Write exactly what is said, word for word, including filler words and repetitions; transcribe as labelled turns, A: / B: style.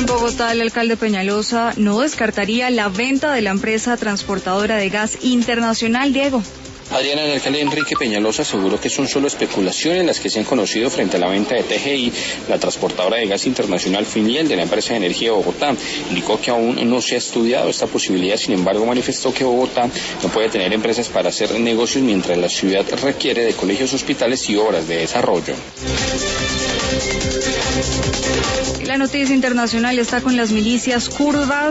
A: En Bogotá, el alcalde Peñalosa no descartaría la venta de la empresa transportadora de gas internacional. Diego.
B: Adriana, el alcalde Enrique Peñalosa aseguró que son solo especulaciones las que se han conocido frente a la venta de T G I, la transportadora de gas internacional Finiel de la empresa de energía de Bogotá. Indicó que aún no se ha estudiado esta posibilidad, sin embargo manifestó que Bogotá no puede tener empresas para hacer negocios mientras la ciudad requiere de colegios, hospitales y obras de desarrollo.
A: La noticia internacional está con las milicias kurdas.